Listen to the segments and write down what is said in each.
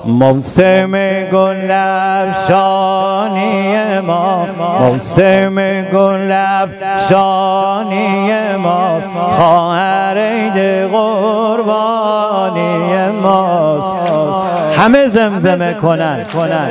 موسم گل افشانی ما، موسم گل افشانی ما، خواهر عید قربانی ماست. همه زمزمه کنن.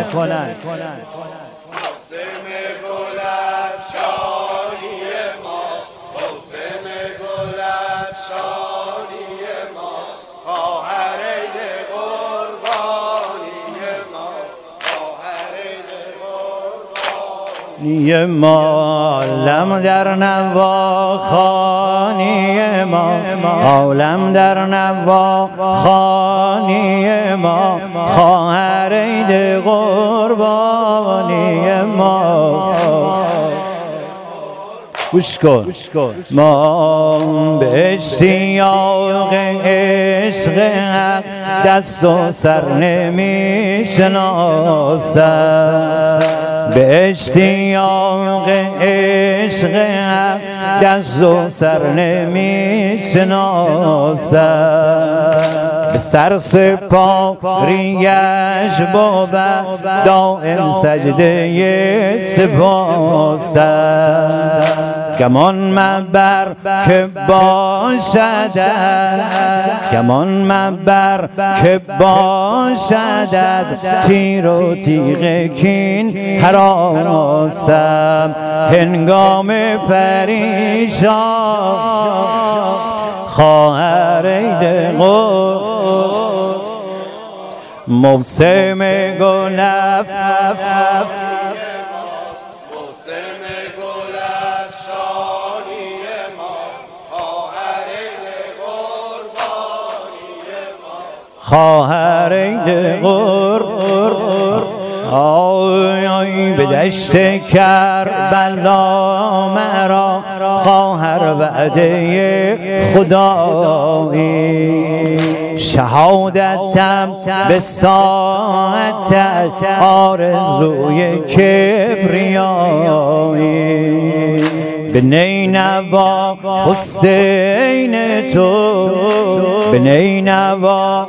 یه عالم در نوا خانی ما، عالم در نوا خانی ما، خواهر عید قربانی ما. گوش کن. ما به اشتیاق عشق حق دست و سر نمی شناسم، به اشتیاق عشق حق دست و سر نمی شناسم. به سر سپاریش بود دائم سجده سپاسم. گمان مبر که باشد، گمان مبر که باشد از تیر و تیغ کین هراسم. هنگام پریشان خواهر عید موسم گل خواهر عید قربانی. به دشت کربلا مرا خواهر وعده خدایی، شهادتم به ساعت آرزوی کبریایی. به نینوا حسین تو، به نینوا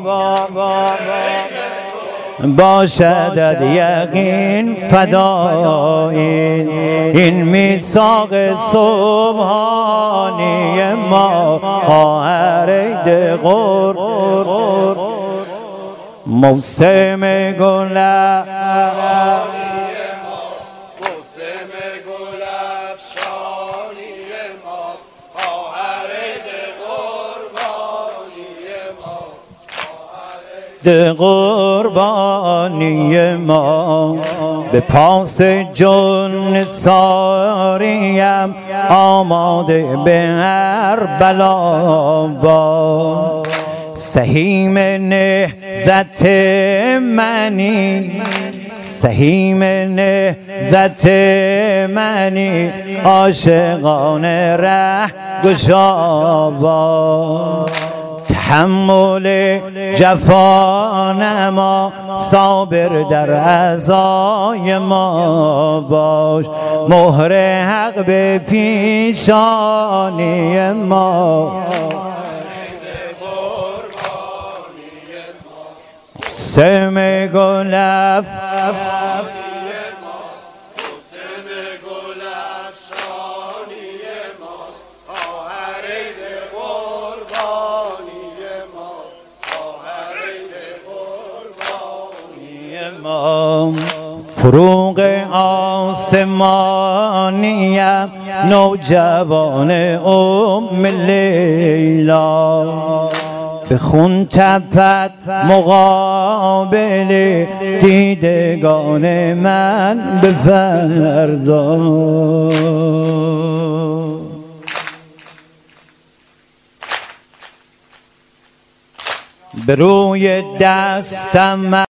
باشد یقین فدایی. این میثاق سبحانی ما، خواهر عید قربانی. موسم گل قربانی ما. به پاس جن ساریم آماده به هر بلا با. سهیم نهضت منی، سهیم نهضت منی، عاشقان ره گشا. تحمل جفا نما، صابر در عزای ما باش. مهر حق به پیشانی ما، موسم گل فروغ آسمانیم، نوجوان ام لیلا. به خون تپد مقابل دیدگان من به فردا. به روی دستم